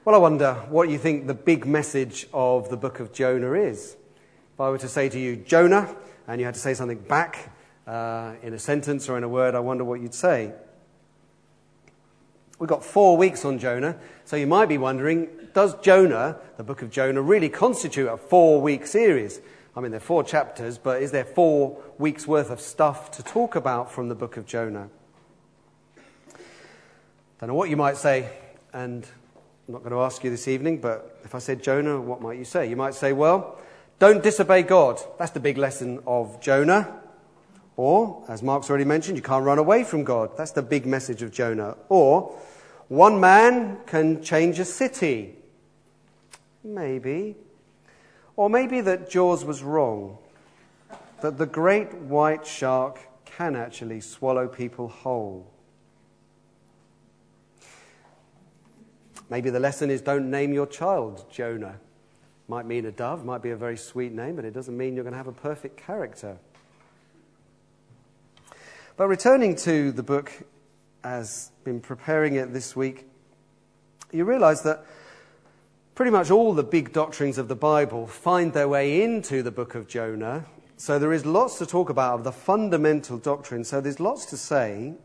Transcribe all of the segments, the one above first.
Well, I wonder what you think the big message of the book of Jonah is. If I were to say to you, Jonah, and you had to say something back in a sentence or in a word, I wonder what you'd say. We've got 4 weeks on Jonah, so you might be wondering, does Jonah, the book of Jonah, really constitute a 4-week series? I mean, there are 4 chapters, but is there 4 weeks' worth of stuff to talk about from the book of Jonah? Don't know what you might say, and I'm not going to ask you this evening, but if I said Jonah, what might you say? You might say, well, don't disobey God. That's the big lesson of Jonah. Or, as Mark's already mentioned, you can't run away from God. That's the big message of Jonah. Or, one man can change a city. Maybe. Or maybe that Jaws was wrong. That the great white shark can actually swallow people whole. Maybe the lesson is don't name your child Jonah. Might mean a dove, might be a very sweet name, but it doesn't mean you're going to have a perfect character. But returning to the book, as been preparing it this week, you realise that pretty much all the big doctrines of the Bible find their way into the book of Jonah. So there is lots to talk about of the fundamental doctrine. So there's lots to say.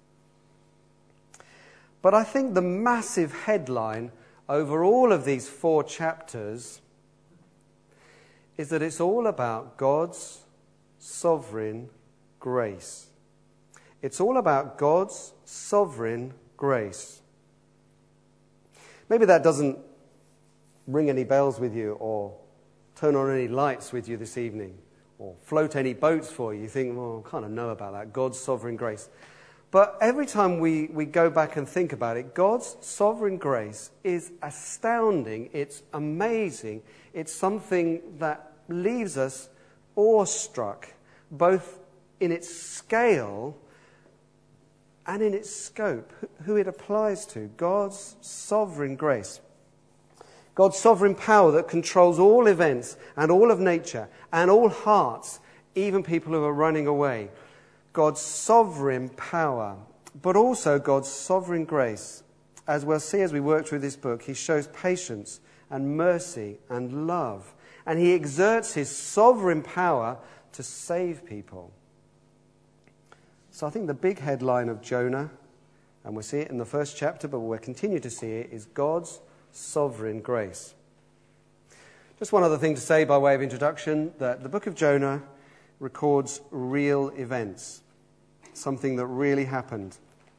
But I think the massive headline over all of these 4 chapters is that it's all about God's sovereign grace. It's all about God's sovereign grace. Maybe that doesn't ring any bells with you or turn on any lights with you this evening or float any boats for you. You think, well, I kind of know about that, God's sovereign grace. But every time we go back and think about it, God's sovereign grace is astounding. It's amazing. It's something that leaves us awestruck, both in its scale and in its scope, who it applies to. God's sovereign grace. God's sovereign power that controls all events and all of nature and all hearts, even people who are running away. God's sovereign power, but also God's sovereign grace. As we'll see as we work through this book, he shows patience and mercy and love. And he exerts his sovereign power to save people. So I think the big headline of Jonah, and we'll see it in the first chapter, but we'll continue to see it, is God's sovereign grace. Just one other thing to say by way of introduction, that the book of Jonah records real events. Something that really happened.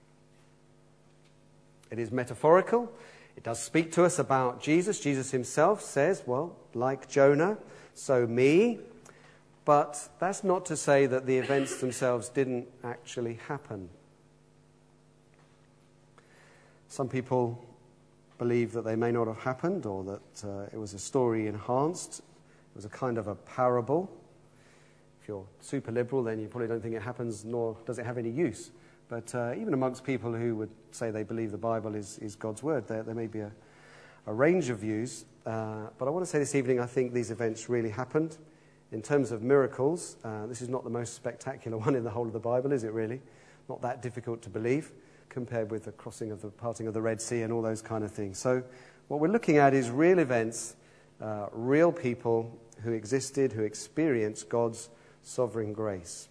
It is metaphorical. It does speak to us about Jesus. Jesus himself says, well, like Jonah, so me. But that's not to say that the events themselves didn't actually happen. Some people believe that they may not have happened, or that it was a story enhanced. It was a kind of a parable. If you're super liberal, then you probably don't think it happens, nor does it have any use. But even amongst people who would say they believe the Bible is God's word, there may be a range of views. But I want to say this evening, I think these events really happened. In terms of miracles, this is not the most spectacular one in the whole of the Bible, is it really? Not that difficult to believe, compared with the parting of the Red Sea and all those kind of things. So what we're looking at is real events, real people who existed, who experienced God's sovereign grace.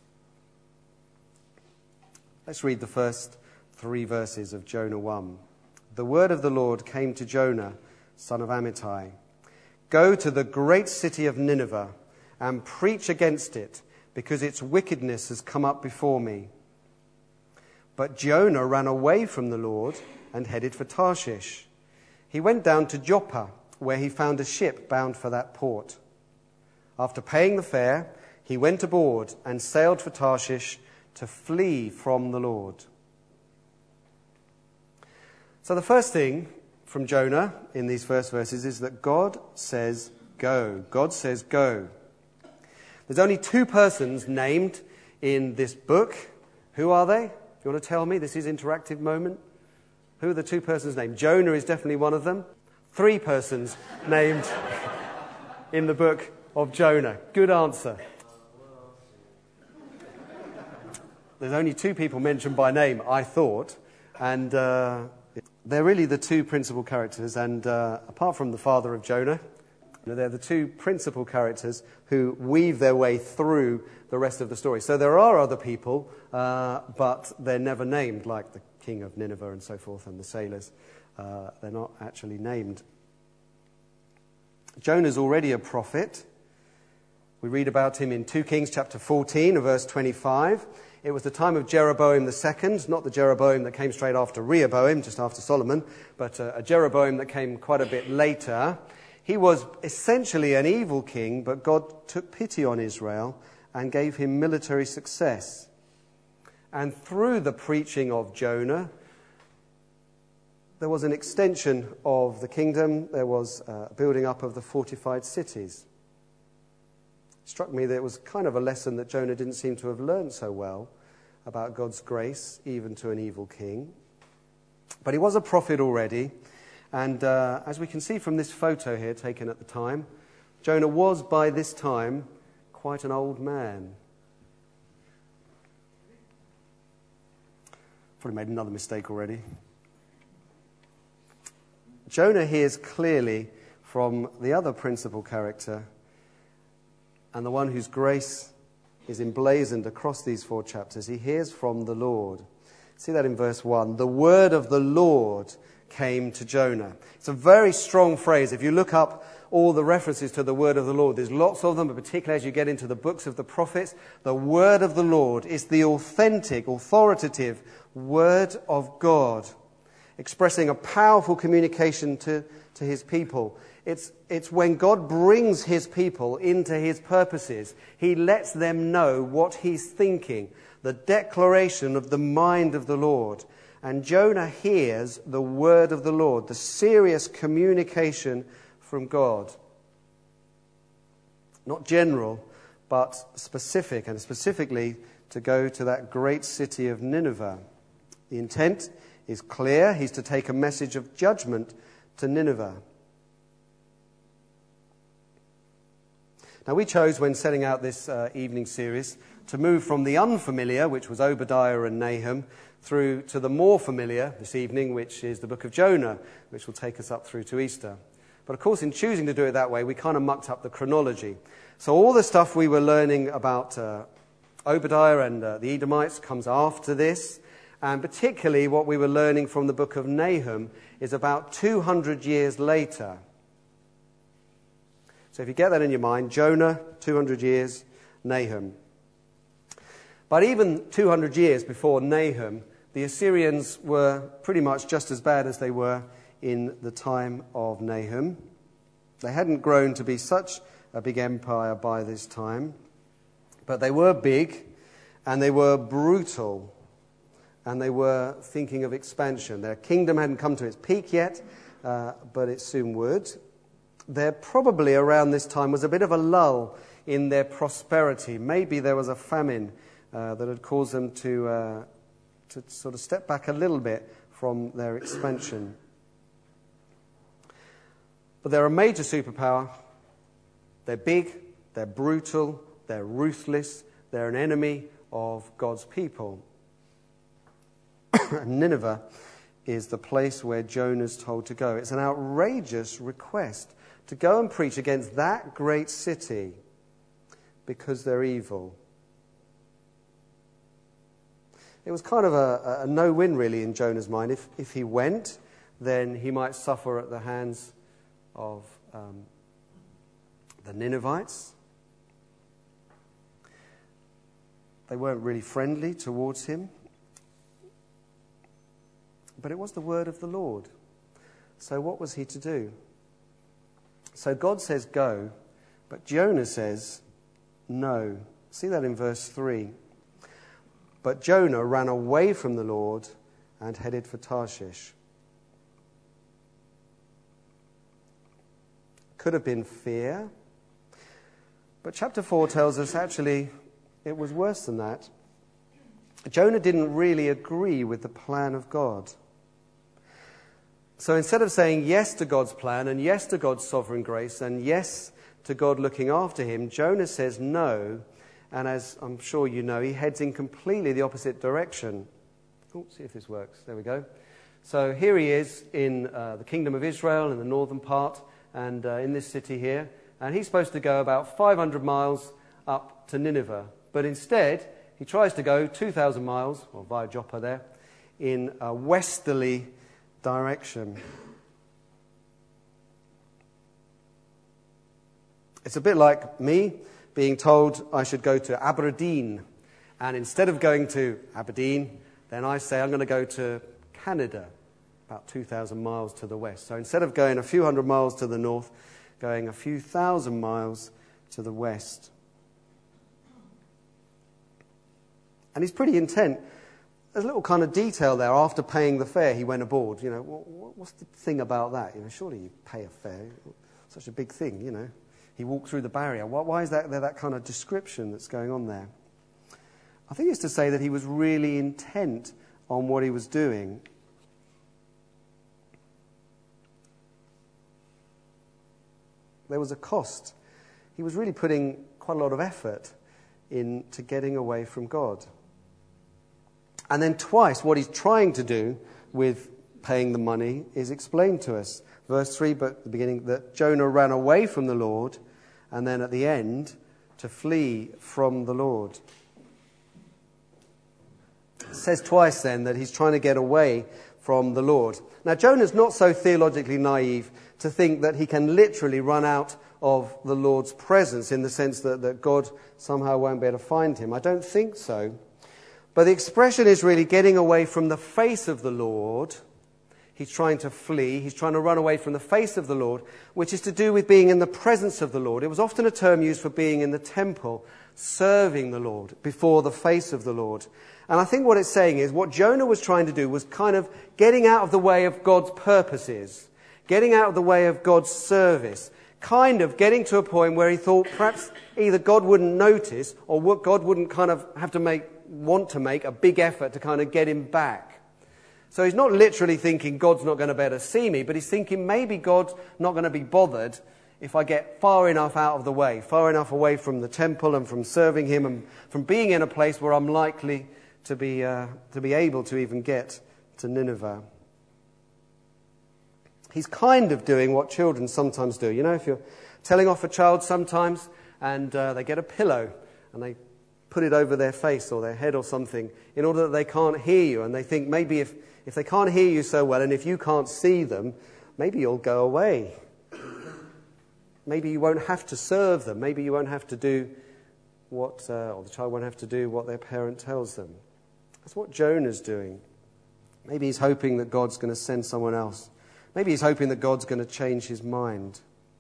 Let's read the first 3 verses of Jonah 1. The word of the Lord came to Jonah, son of Amittai. Go to the great city of Nineveh and preach against it, because its wickedness has come up before me. But Jonah ran away from the Lord and headed for Tarshish. He went down to Joppa, where he found a ship bound for that port. After paying the fare, he went aboard and sailed for Tarshish to flee from the Lord. So the first thing from Jonah in these first verses is that God says go. God says go. There's only 2 persons named in this book. Who are they? If you want to tell me, this is interactive moment. Who are the 2 persons named? Jonah is definitely one of them. 3 persons named in the book of Jonah. Good answer. There's only 2 people mentioned by name, I thought, and they're really the two principal characters, and apart from the father of Jonah, they're the two principal characters who weave their way through the rest of the story. So there are other people, but they're never named, like the king of Nineveh and so forth, and the sailors. They're not actually named. Jonah's already a prophet. We read about him in 2 Kings chapter 14, verse 25. It was the time of Jeroboam II, not the Jeroboam that came straight after Rehoboam, just after Solomon, but a Jeroboam that came quite a bit later. He was essentially an evil king, but God took pity on Israel and gave him military success. And through the preaching of Jonah, there was an extension of the kingdom. There was a building up of the fortified cities. It struck me that it was kind of a lesson that Jonah didn't seem to have learned so well about God's grace, even to an evil king. But he was a prophet already. And as we can see from this photo here taken at the time, Jonah was by this time quite an old man. Probably made another mistake already. Jonah hears clearly from the other principal character and the one whose grace is emblazoned across these 4 chapters. He hears from the Lord. See that in verse 1. The word of the Lord came to Jonah. It's a very strong phrase. If you look up all the references to the word of the Lord, there's lots of them, but particularly as you get into the books of the prophets, the word of the Lord is the authentic, authoritative word of God, expressing a powerful communication to his people. It's when God brings his people into his purposes, he lets them know what he's thinking, the declaration of the mind of the Lord. And Jonah hears the word of the Lord, the serious communication from God. Not general, but specific, and specifically to go to that great city of Nineveh. The intent is clear. He's to take a message of judgment to Nineveh. Now, we chose, when setting out this evening series, to move from the unfamiliar, which was Obadiah and Nahum, through to the more familiar this evening, which is the book of Jonah, which will take us up through to Easter. But of course, in choosing to do it that way, we kind of mucked up the chronology. So all the stuff we were learning about Obadiah and the Edomites comes after this, and particularly what we were learning from the book of Nahum is about 200 years later. So if you get that in your mind, Jonah, 200 years, Nahum. But even 200 years before Nahum, the Assyrians were pretty much just as bad as they were in the time of Nahum. They hadn't grown to be such a big empire by this time, but they were big, and they were brutal, and they were thinking of expansion. Their kingdom hadn't come to its peak yet, but it soon would. There probably around this time was a bit of a lull in their prosperity. Maybe there was a famine that had caused them to sort of step back a little bit from their expansion. But they're a major superpower. They're big, they're brutal, they're ruthless, they're an enemy of God's people. Nineveh is the place where Jonah's told to go. It's an outrageous request to go and preach against that great city because they're evil. It was kind of a no-win, really, in Jonah's mind. If he went, then he might suffer at the hands of the Ninevites. They weren't really friendly towards him. But it was the word of the Lord. So what was he to do? So God says go, but Jonah says no. See that in verse 3. But Jonah ran away from the Lord and headed for Tarshish. Could have been fear. But chapter 4 tells us actually it was worse than that. Jonah didn't really agree with the plan of God. So instead of saying yes to God's plan and yes to God's sovereign grace and yes to God looking after him, Jonah says no. And as I'm sure you know, he heads in completely the opposite direction. Oh, see if this works. There we go. So here he is in the Kingdom of Israel, in the northern part, and in this city here. And he's supposed to go about 500 miles up to Nineveh. But instead, he tries to go 2,000 miles, or via Joppa there, in a westerly direction. It's a bit like me being told I should go to Aberdeen. And instead of going to Aberdeen, then I say I'm going to go to Canada, about 2,000 miles to the west. So instead of going a few hundred miles to the north, going a few thousand miles to the west. And he's pretty intent. There's a little kind of detail there. After paying the fare, he went aboard. You know, what's the thing about that? You know, surely you pay a fare. Such a big thing, you know. He walked through the barrier. Why is there that kind of description that's going on there? I think it's to say that he was really intent on what he was doing. There was a cost. He was really putting quite a lot of effort into getting away from God. And then twice what he's trying to do with paying the money is explained to us. Verse 3, but at the beginning, that Jonah ran away from the Lord, and then at the end, to flee from the Lord. It says twice then that he's trying to get away from the Lord. Now, Jonah's not so theologically naive to think that he can literally run out of the Lord's presence in the sense that God somehow won't be able to find him. I don't think so. But the expression is really getting away from the face of the Lord. He's trying to flee. He's trying to run away from the face of the Lord, which is to do with being in the presence of the Lord. It was often a term used for being in the temple, serving the Lord, before the face of the Lord. And I think what it's saying is what Jonah was trying to do was kind of getting out of the way of God's purposes, getting out of the way of God's service, kind of getting to a point where he thought perhaps either God wouldn't notice or God wouldn't kind of have to want to make a big effort to kind of get him back. So he's not literally thinking God's not going to be able to see me, but he's thinking maybe God's not going to be bothered if I get far enough out of the way, far enough away from the temple and from serving him and from being in a place where I'm likely to be able to even get to Nineveh. He's kind of doing what children sometimes do. You know, if you're telling off a child sometimes and they get a pillow and they put it over their face or their head or something in order that they can't hear you, and they think maybe if they can't hear you so well and if you can't see them, maybe you'll go away. Maybe you won't have to serve them. Maybe you won't have to do or the child won't have to do what their parent tells them. That's what Jonah's doing. Maybe he's hoping that God's going to send someone else. Maybe he's hoping that God's going to change his mind.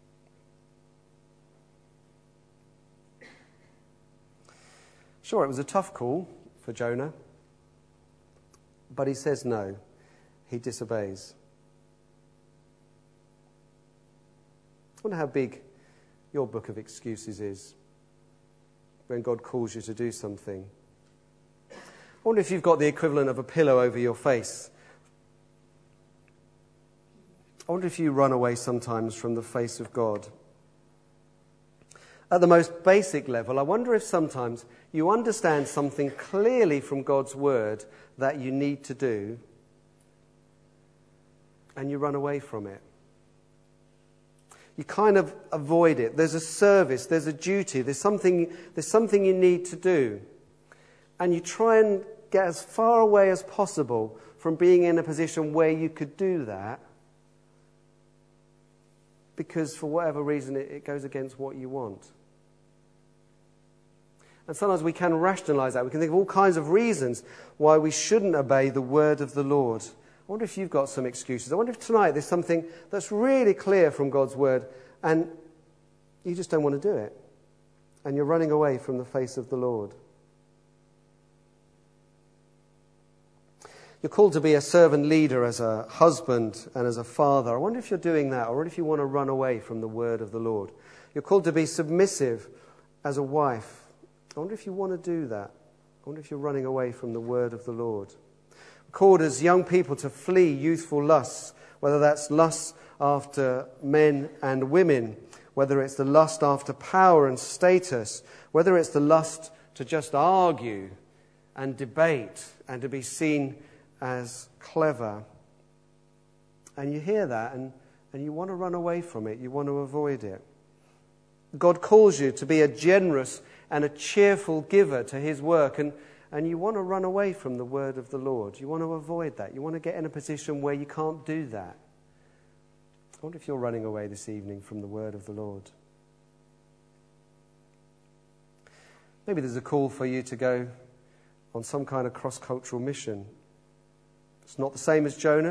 Sure, it was a tough call for Jonah, but he says no. He disobeys. I wonder how big your book of excuses is when God calls you to do something. I wonder if you've got the equivalent of a pillow over your face. I wonder if you run away sometimes from the face of God. At the most basic level, I wonder if sometimes you understand something clearly from God's word that you need to do, and you run away from it. You kind of avoid it. There's a service, there's a duty, there's something you need to do. And you try and get as far away as possible from being in a position where you could do that, because for whatever reason it goes against what you want. And sometimes we can rationalize that. We can think of all kinds of reasons why we shouldn't obey the word of the Lord. I wonder if you've got some excuses. I wonder if tonight there's something that's really clear from God's word and you just don't want to do it. And you're running away from the face of the Lord. You're called to be a servant leader as a husband and as a father. I wonder if you're doing that, or if you want to run away from the word of the Lord. You're called to be submissive as a wife. I wonder if you want to do that. I wonder if you're running away from the word of the Lord. We're called as young people to flee youthful lusts, whether that's lust after men and women, whether it's the lust after power and status, whether it's the lust to just argue and debate and to be seen as clever. And you hear that and you want to run away from it. You want to avoid it. God calls you to be a generous and a cheerful giver to his work, and you want to run away from the word of the Lord. You want to avoid that. You want to get in a position where you can't do that. I wonder if you're running away this evening from the word of the Lord. Maybe there's a call for you to go on some kind of cross-cultural mission. It's not the same as Jonah.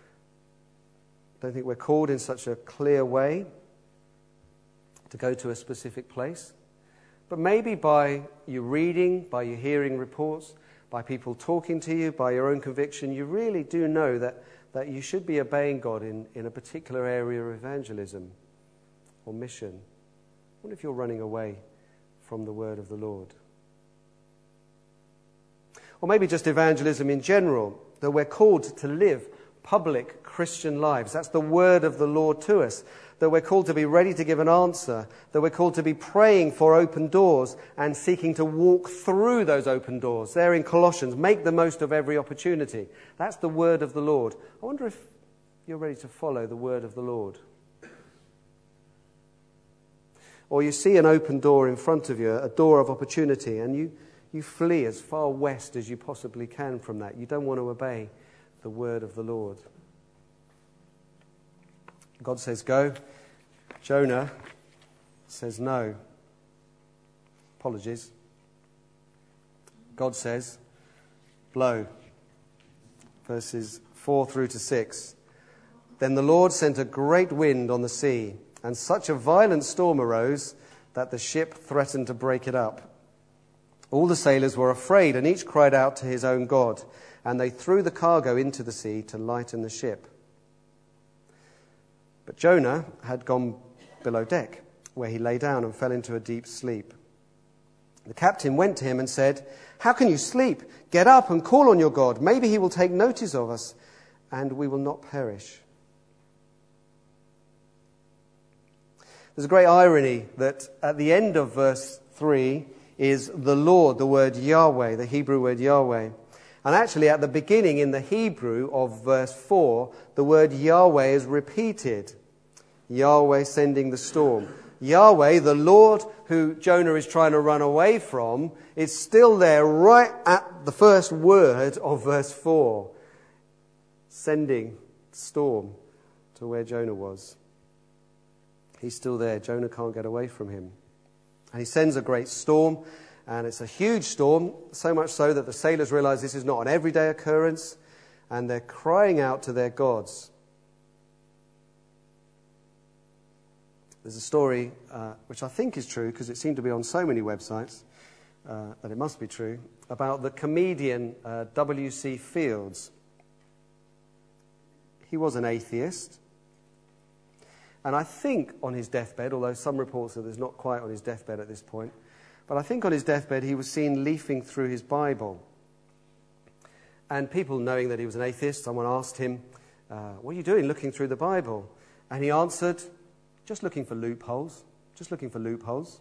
I don't think we're called in such a clear way to go to a specific place. But maybe by you reading, by you hearing reports, by people talking to you, by your own conviction, you really do know that you should be obeying God in a particular area of evangelism or mission. I wonder if you're running away from the word of the Lord. Or maybe just evangelism in general, that we're called to live public Christian lives. That's the word of the Lord to us. That we're called to be ready to give an answer. That we're called to be praying for open doors and seeking to walk through those open doors. There in Colossians, make the most of every opportunity. That's the word of the Lord. I wonder if you're ready to follow the word of the Lord. Or you see an open door in front of you, a door of opportunity, and you flee as far west as you possibly can from that. You don't want to obey the word of the Lord. God says go. Jonah says no. Apologies. God says blow. Verses 4 through to 6. Then the Lord sent a great wind on the sea, and such a violent storm arose that the ship threatened to break it up. All the sailors were afraid, and each cried out to his own God, and they threw the cargo into the sea to lighten the ship. But Jonah had gone below deck, where he lay down and fell into a deep sleep. The captain went to him and said, "How can you sleep? Get up and call on your God. Maybe he will take notice of us, and we will not perish." There's a great irony that at the end of verse 3 is the Lord, the word Yahweh, the Hebrew word Yahweh. And actually at the beginning in the Hebrew of verse 4, the word Yahweh is repeated. Yahweh sending the storm. Yahweh, the Lord who Jonah is trying to run away from, is still there right at the first word of verse 4. Sending the storm to where Jonah was. He's still there. Jonah can't get away from him. And he sends a great storm, and it's a huge storm, so much so that the sailors realize this is not an everyday occurrence, and they're crying out to their gods. There's a story, which I think is true, because it seemed to be on so many websites, that it must be true, about the comedian W.C. Fields. He was an atheist. And I think on his deathbed, although some reports say there's not quite on his deathbed at this point, but I think on his deathbed he was seen leafing through his Bible. And people, knowing that he was an atheist, someone asked him, "What are you doing looking through the Bible?" And he answered, "Just looking for loopholes, just looking for loopholes."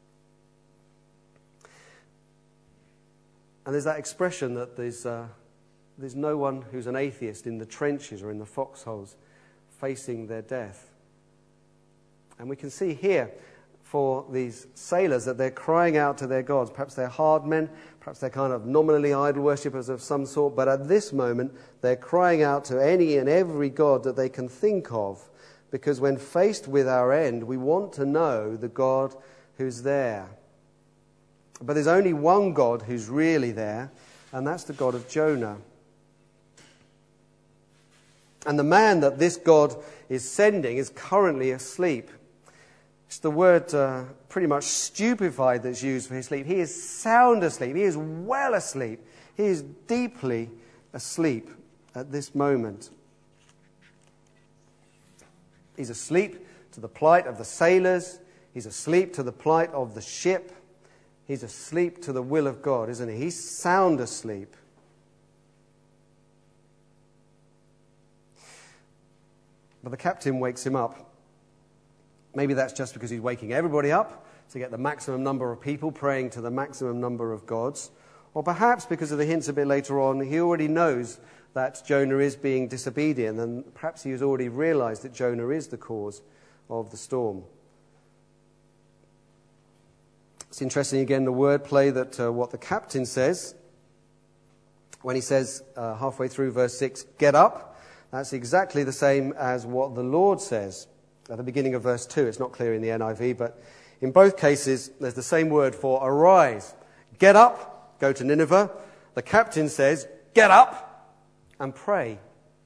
And there's that expression that there's no one who's an atheist in the trenches or in the foxholes facing their death. And we can see here for these sailors that they're crying out to their gods. Perhaps they're hard men, perhaps they're kind of nominally idol worshippers of some sort, but at this moment they're crying out to any and every god that they can think of, because when faced with our end, we want to know the God who's there. But there's only one God who's really there, and that's the God of Jonah. And the man that this God is sending is currently asleep. It's the word pretty much stupefied that's used for his sleep. He is sound asleep. He is well asleep. He is deeply asleep at this moment. He's asleep to the plight of the sailors. He's asleep to the plight of the ship. He's asleep to the will of God, isn't he? He's sound asleep. But the captain wakes him up. Maybe that's just because he's waking everybody up to get the maximum number of people praying to the maximum number of gods. Or perhaps because of the hints a bit later on, he already knows that Jonah is being disobedient, and perhaps he has already realized that Jonah is the cause of the storm. It's interesting again the wordplay that what the captain says when he says halfway through verse 6, get up. That's exactly the same as what the Lord says at the beginning of verse 2. It's not clear in the NIV, but in both cases there's the same word for arise. Get up, go to Nineveh. The captain says, get up and pray.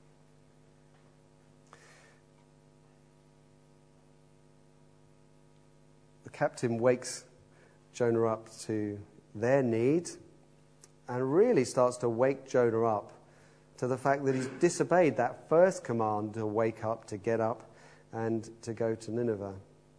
The captain wakes Jonah up to their need and really starts to wake Jonah up to the fact that he's disobeyed that first command to wake up, to get up, and to go to Nineveh.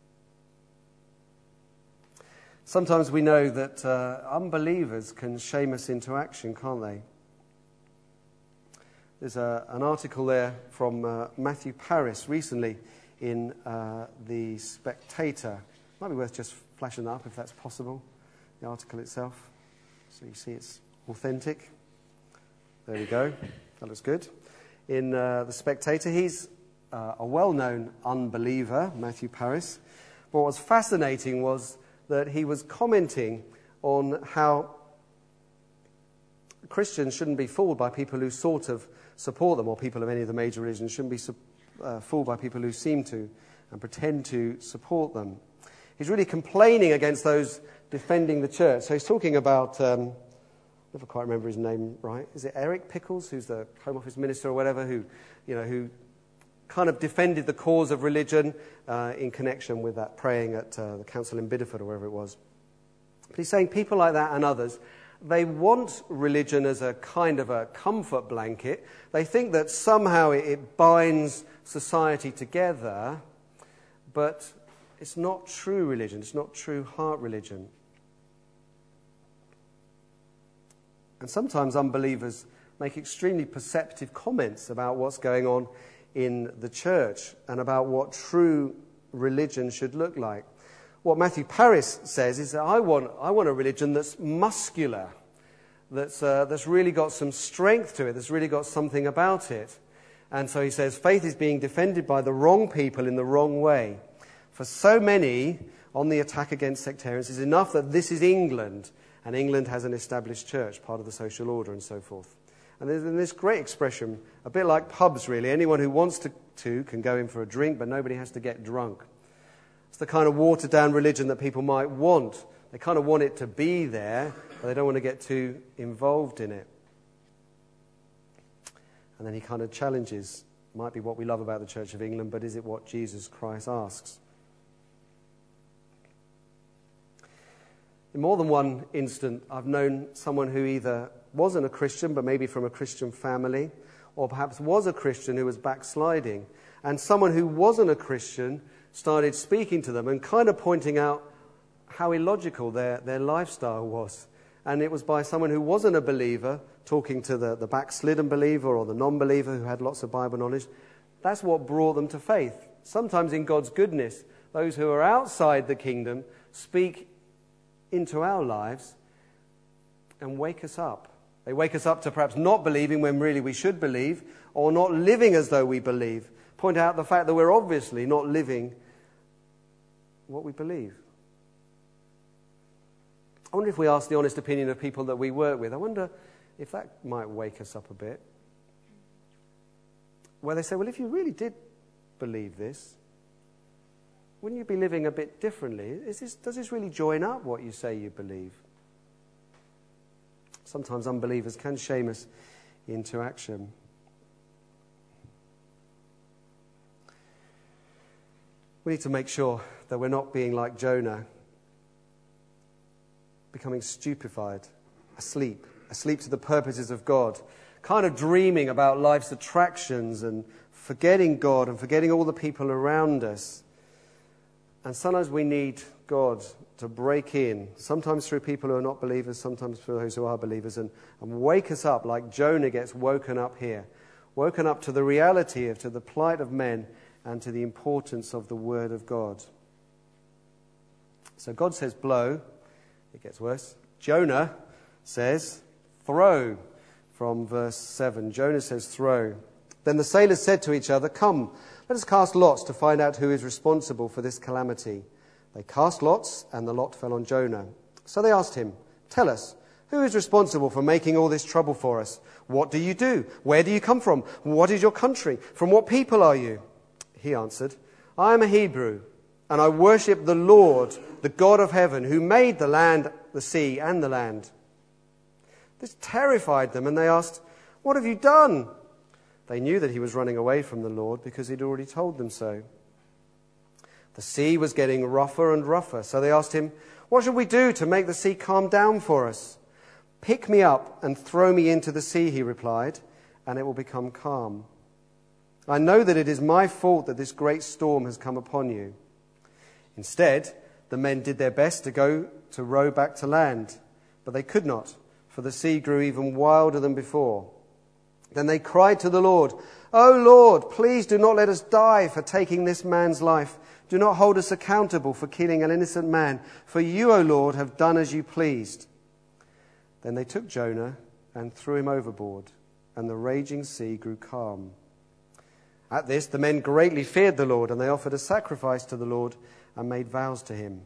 Sometimes we know that unbelievers can shame us into action, can't they? There's an article there from Matthew Paris recently in The Spectator. Might be worth just flashing that up if that's possible, the article itself. So you see it's authentic. There we go. That looks good. In The Spectator, he's a well-known unbeliever, Matthew Paris. But what was fascinating was that he was commenting on how Christians shouldn't be fooled by people who sort of support them, or people of any of the major religions shouldn't be fooled by people who seem to and pretend to support them. He's really complaining against those defending the church. So he's talking about, I never quite remember his name right. Is it Eric Pickles, who's the Home Office minister or whatever, who kind of defended the cause of religion in connection with that praying at the council in Bideford or wherever it was. But he's saying people like that and others, they want religion as a kind of a comfort blanket. They think that somehow it binds society together, but it's not true religion. It's not true heart religion. And sometimes unbelievers make extremely perceptive comments about what's going on in the church and about what true religion should look like. What Matthew Paris says is that I want a religion that's muscular, that's really got some strength to it, that's really got something about it. And so he says faith is being defended by the wrong people in the wrong way. For so many on the attack against sectarians, it's enough that this is England, and England has an established church, part of the social order and so forth. And there's this great expression, a bit like pubs really. Anyone who wants to can go in for a drink, but nobody has to get drunk. It's the kind of watered-down religion that people might want. They kind of want it to be there, but they don't want to get too involved in it. And then he kind of challenges, might be what we love about the Church of England, but is it what Jesus Christ asks? In more than one instant, I've known someone who either wasn't a Christian, but maybe from a Christian family, or perhaps was a Christian who was backsliding. And someone who wasn't a Christian started speaking to them and kind of pointing out how illogical their lifestyle was. And it was by someone who wasn't a believer talking to the backslidden believer or the non-believer who had lots of Bible knowledge. That's what brought them to faith. Sometimes in God's goodness, those who are outside the kingdom speak into our lives and wake us up. They wake us up to perhaps not believing when really we should believe, or not living as though we believe. Point out the fact that we're obviously not living what we believe. I wonder if we ask the honest opinion of people that we work with, I wonder if that might wake us up a bit. Where they say, well, if you really did believe this, wouldn't you be living a bit differently? Does this really join up what you say you believe? Sometimes unbelievers can shame us into action. We need to make sure that we're not being like Jonah, becoming stupefied, asleep to the purposes of God, kind of dreaming about life's attractions and forgetting God and forgetting all the people around us. And sometimes we need God to break in, sometimes through people who are not believers, sometimes through those who are believers, and wake us up like Jonah gets woken up here, woken up to the reality to the plight of men and to the importance of the Word of God. So God says blow, it gets worse. Jonah says throw from verse 7. Jonah says, throw. Then the sailors said to each other, come, let us cast lots to find out who is responsible for this calamity. They cast lots, and the lot fell on Jonah. So they asked him, tell us, who is responsible for making all this trouble for us? What do you do? Where do you come from? What is your country? From what people are you? He answered, I am a Hebrew, and I worship the Lord, the God of heaven, who made the land, the sea, and the land. This terrified them, and they asked, what have you done? They knew that he was running away from the Lord because he'd already told them so. The sea was getting rougher and rougher, so they asked him, what should we do to make the sea calm down for us? Pick me up and throw me into the sea, he replied, and it will become calm. I know that it is my fault that this great storm has come upon you. Instead, the men did their best to row back to land, but they could not, for the sea grew even wilder than before. Then they cried to the Lord, O Lord, please do not let us die for taking this man's life. Do not hold us accountable for killing an innocent man, for you, O Lord, have done as you pleased. Then they took Jonah and threw him overboard, and the raging sea grew calm. At this, the men greatly feared the Lord, and they offered a sacrifice to the Lord and made vows to him.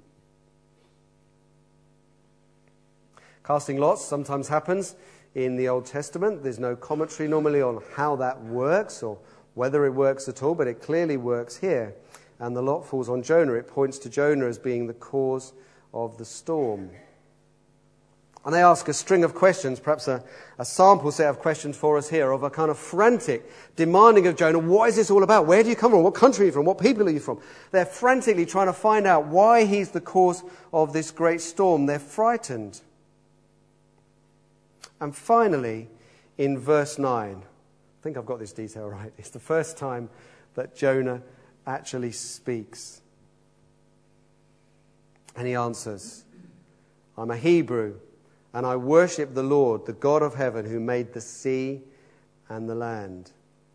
Casting lots sometimes happens in the Old Testament. There's no commentary normally on how that works or whether it works at all, but it clearly works here. And the lot falls on Jonah. It points to Jonah as being the cause of the storm. And they ask a string of questions, perhaps a sample set of questions for us here, of a kind of frantic demanding of Jonah, what is this all about? Where do you come from? What country are you from? What people are you from? They're frantically trying to find out why he's the cause of this great storm. They're frightened. And finally, in verse 9, I think I've got this detail right. It's the first time that Jonah actually speaks. And he answers, I'm a Hebrew, and I worship the Lord, the God of heaven, who made the sea and the land.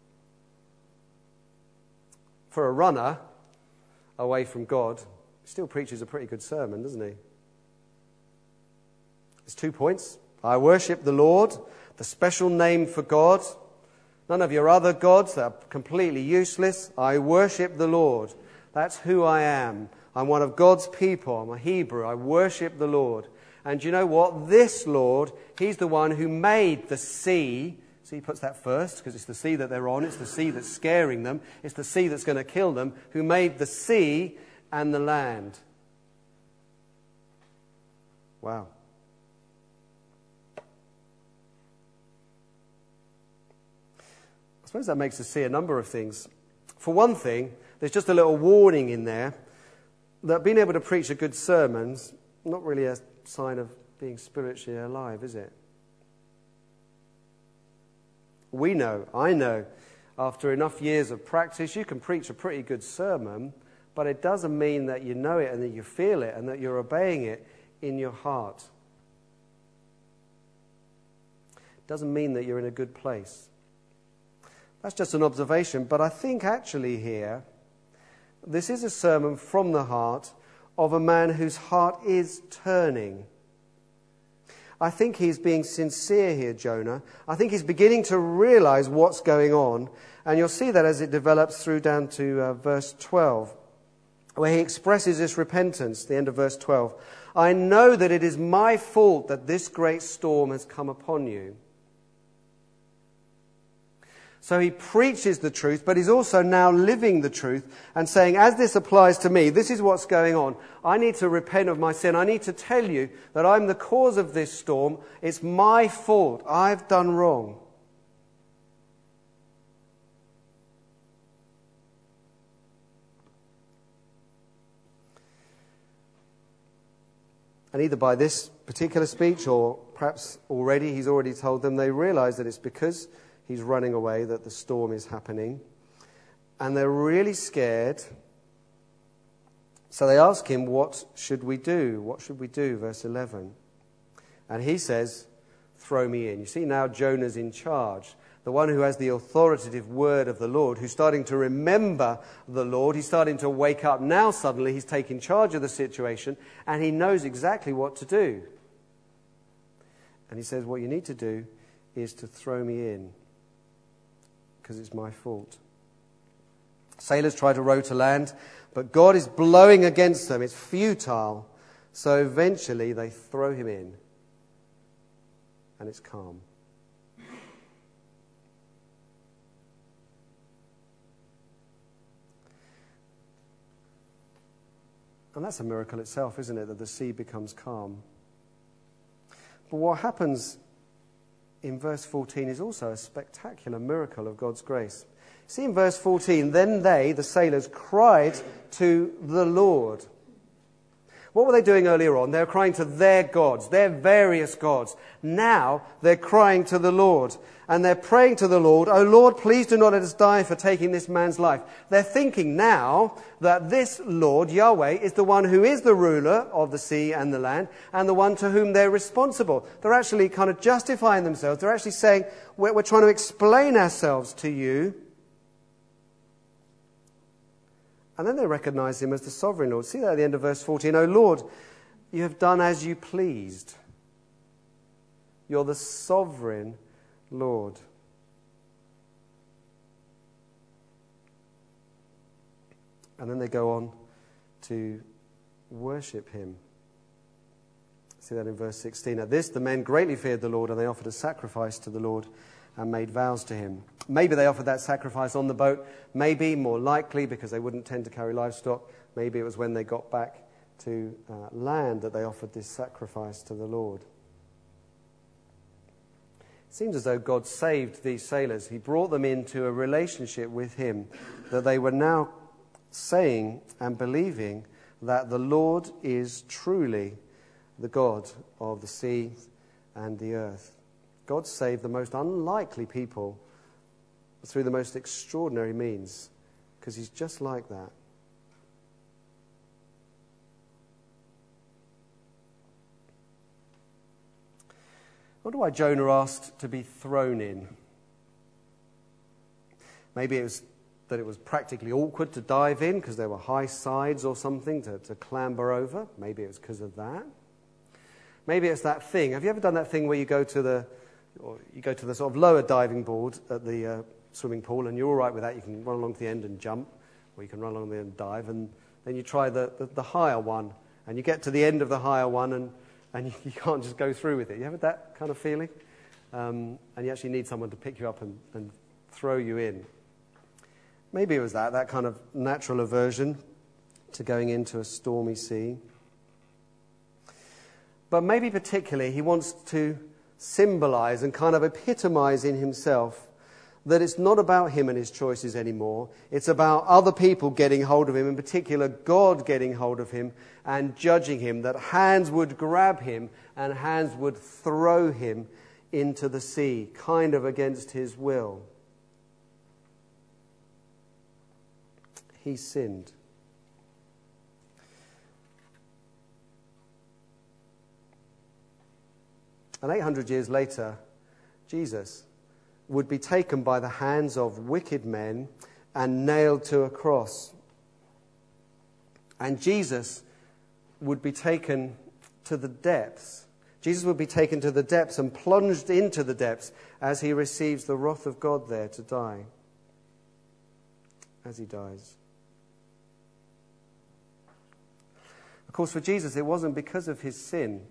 For a runner away from God, he still preaches a pretty good sermon, doesn't he? There's 2 points. I worship the Lord, the special name for God. None of your other gods that are completely useless. I worship the Lord. That's who I am. I'm one of God's people. I'm a Hebrew. I worship the Lord. And you know what? This Lord, he's the one who made the sea. So he puts that first because it's the sea that they're on. It's the sea that's scaring them. It's the sea that's going to kill them. Who made the sea and the land. Wow. I suppose that makes us see a number of things. For one thing, there's just a little warning in there that being able to preach a good sermon's not really a sign of being spiritually alive, is it? We know, I know, after enough years of practice, you can preach a pretty good sermon, but it doesn't mean that you know it and that you feel it and that you're obeying it in your heart. It doesn't mean that you're in a good place. That's just an observation, but I think actually here, this is a sermon from the heart of a man whose heart is turning. I think he's being sincere here, Jonah. I think he's beginning to realize what's going on, and you'll see that as it develops through down to verse 12, where he expresses this repentance, the end of verse 12. I know that it is my fault that this great storm has come upon you. So he preaches the truth, but he's also now living the truth and saying, as this applies to me, this is what's going on. I need to repent of my sin. I need to tell you that I'm the cause of this storm. It's my fault. I've done wrong. And either by this particular speech or perhaps he's already told them, they realize that it's because he's running away that the storm is happening. And they're really scared. So they ask him, what should we do? What should we do? Verse 11. And he says, throw me in. You see, now Jonah's in charge. The one who has the authoritative word of the Lord, who's starting to remember the Lord. He's starting to wake up. Now suddenly he's taking charge of the situation and he knows exactly what to do. And he says, what you need to do is to throw me in because it's my fault. Sailors try to row to land, but God is blowing against them. It's futile. So eventually they throw him in, and it's calm. And that's a miracle itself, isn't it, that the sea becomes calm. But what happens in verse 14 is also a spectacular miracle of God's grace. See in verse 14, then they, the sailors, cried to the Lord. What were they doing earlier on? They were crying to their gods, their various gods. Now they're crying to the Lord. And they're praying to the Lord, "Oh Lord, please do not let us die for taking this man's life." They're thinking now that this Lord, Yahweh, is the one who is the ruler of the sea and the land, and the one to whom they're responsible. They're actually kind of justifying themselves. They're actually saying, we're trying to explain ourselves to you. And then they recognize him as the sovereign Lord. See that at the end of verse 14. "O Lord, you have done as you pleased. You're the sovereign Lord." And then they go on to worship him. See that in verse 16. At this, the men greatly feared the Lord, and they offered a sacrifice to the Lord and made vows to him. Maybe they offered that sacrifice on the boat. Maybe, more likely, because they wouldn't tend to carry livestock, maybe it was when they got back to land that they offered this sacrifice to the Lord. It seems as though God saved these sailors. He brought them into a relationship with him, that they were now saying and believing that the Lord is truly the God of the sea and the earth. God saved the most unlikely people through the most extraordinary means, because he's just like that. I wonder why Jonah asked to be thrown in. Maybe it was that it was practically awkward to dive in because there were high sides or something to clamber over. Maybe it was because of that. Maybe it's that thing. Have you ever done that thing where you go to the sort of lower diving board at the swimming pool, and you're all right with that? You can run along to the end and jump, or you can run along the end and dive, and then you try the higher one, and you get to the end of the higher one, and you can't just go through with it. You ever had that kind of feeling? And you actually need someone to pick you up and throw you in. Maybe it was that kind of natural aversion to going into a stormy sea. But maybe particularly he wants to symbolize and kind of epitomize in himself that it's not about him and his choices anymore. It's about other people getting hold of him, in particular God getting hold of him and judging him, that hands would grab him and hands would throw him into the sea, kind of against his will. He sinned. And 800 years later, Jesus would be taken by the hands of wicked men and nailed to a cross. And Jesus would be taken to the depths. Jesus would be taken to the depths and plunged into the depths as he receives the wrath of God there to die. As he dies. Of course, for Jesus, it wasn't because of his sin.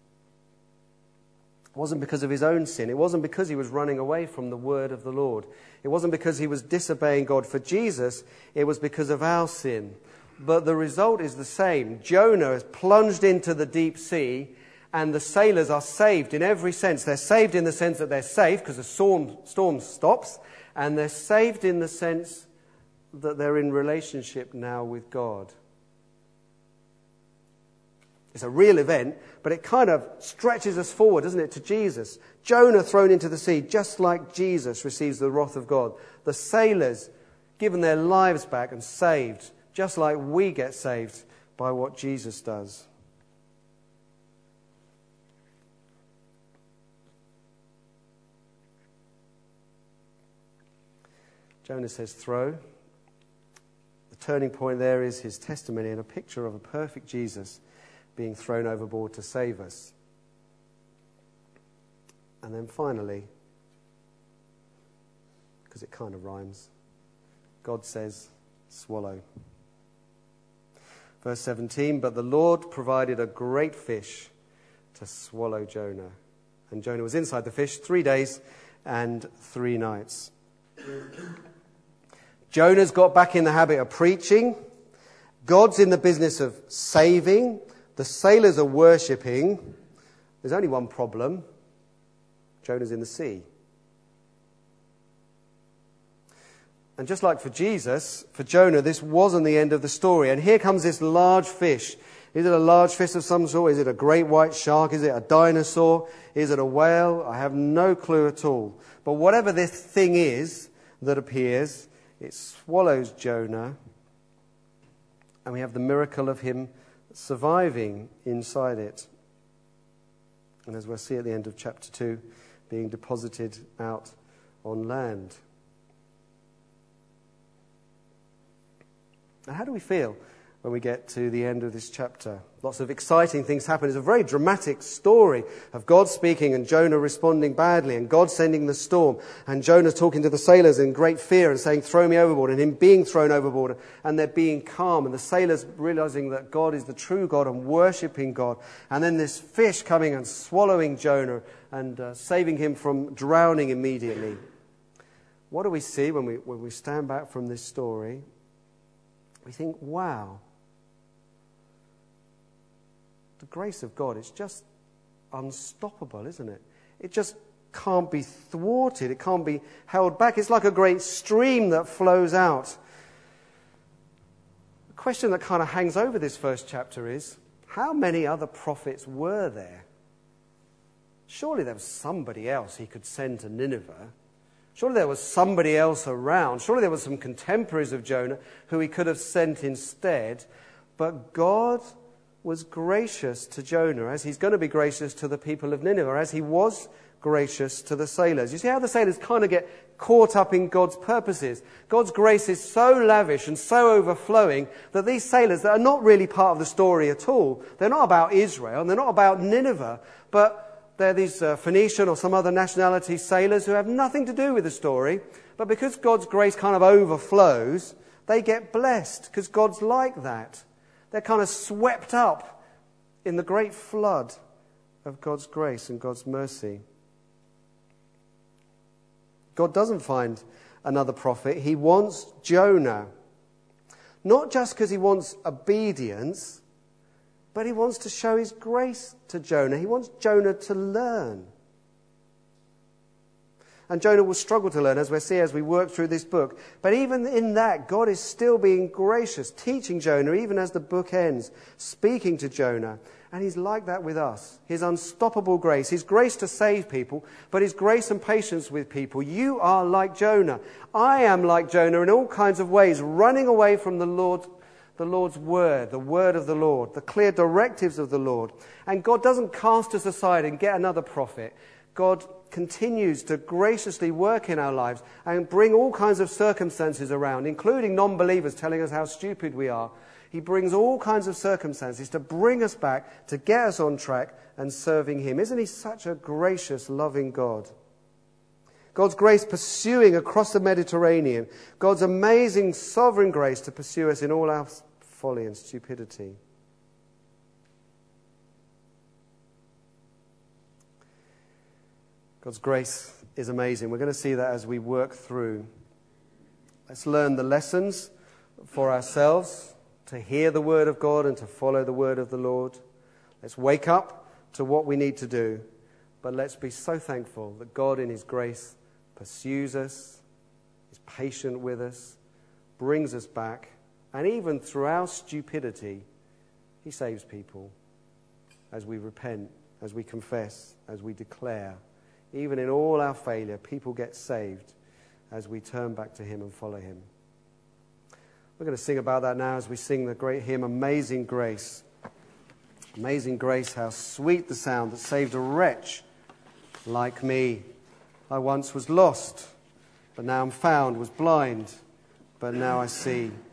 It wasn't because of his own sin. It wasn't because he was running away from the word of the Lord. It wasn't because he was disobeying God. For Jesus, it was because of our sin. But the result is the same. Jonah is plunged into the deep sea, and the sailors are saved in every sense. They're saved in the sense that they're safe because the storm stops, and they're saved in the sense that they're in relationship now with God. It's a real event, but it kind of stretches us forward, doesn't it, to Jesus. Jonah thrown into the sea, just like Jesus receives the wrath of God. The sailors given their lives back and saved, just like we get saved by what Jesus does. Jonah says throw. The turning point there is his testimony and a picture of a perfect Jesus being thrown overboard to save us. And then finally, because it kind of rhymes. God says, swallow. Verse 17, but the Lord provided a great fish to swallow Jonah. And Jonah was inside the fish 3 days and 3 nights. Jonah's got back in the habit of preaching. God's in the business of saving. The sailors are worshipping. There's only one problem. Jonah's in the sea. And just like for Jesus, for Jonah, this wasn't the end of the story. And here comes this large fish. Is it a large fish of some sort? Is it a great white shark? Is it a dinosaur? Is it a whale? I have no clue at all. But whatever this thing is that appears, it swallows Jonah. And we have the miracle of him surviving inside it. And as we'll see at the end of chapter 2, being deposited out on land. And how do we feel when we get to the end of this chapter? Lots of exciting things happen. It's a very dramatic story of God speaking and Jonah responding badly, and God sending the storm, and Jonah talking to the sailors in great fear and saying, throw me overboard, and him being thrown overboard, and they're being calm, and the sailors realizing that God is the true God and worshipping God, and then this fish coming and swallowing Jonah and saving him from drowning immediately. What do we see when we stand back from this story? We think, wow, the grace of God, it's just unstoppable, isn't it? It just can't be thwarted. It can't be held back. It's like a great stream that flows out. The question that kind of hangs over this first chapter is, how many other prophets were there? Surely there was somebody else he could send to Nineveh. Surely there was somebody else around. Surely there were some contemporaries of Jonah who he could have sent instead. But God was gracious to Jonah, as he's going to be gracious to the people of Nineveh, as he was gracious to the sailors. You see how the sailors kind of get caught up in God's purposes. God's grace is so lavish and so overflowing that these sailors that are not really part of the story at all, they're not about Israel and they're not about Nineveh, but they're these Phoenician or some other nationality sailors who have nothing to do with the story. But because God's grace kind of overflows, they get blessed because God's like that. They're kind of swept up in the great flood of God's grace and God's mercy. God doesn't find another prophet. He wants Jonah. Not just because he wants obedience, but he wants to show his grace to Jonah. He wants Jonah to learn. And Jonah will struggle to learn, as we'll see as we work through this book. But even in that, God is still being gracious, teaching Jonah, even as the book ends, speaking to Jonah. And he's like that with us. His unstoppable grace, his grace to save people, but his grace and patience with people. You are like Jonah. I am like Jonah in all kinds of ways, running away from the Lord's word, the word of the Lord, the clear directives of the Lord. And God doesn't cast us aside and get another prophet. God continues to graciously work in our lives and bring all kinds of circumstances around, including non-believers telling us how stupid we are. He brings all kinds of circumstances to bring us back, to get us on track and serving him. Isn't he such a gracious, loving God? God's grace pursuing across the Mediterranean. God's amazing sovereign grace to pursue us in all our folly and stupidity. God's grace is amazing. We're going to see that as we work through. Let's learn the lessons for ourselves, to hear the word of God and to follow the word of the Lord. Let's wake up to what we need to do. But let's be so thankful that God in his grace pursues us, is patient with us, brings us back, and even through our stupidity, he saves people as we repent, as we confess, as we declare. Even in all our failure, people get saved as we turn back to him and follow him. We're going to sing about that now as we sing the great hymn, Amazing Grace. Amazing grace, how sweet the sound that saved a wretch like me. I once was lost, but now I'm found, was blind, but now I see.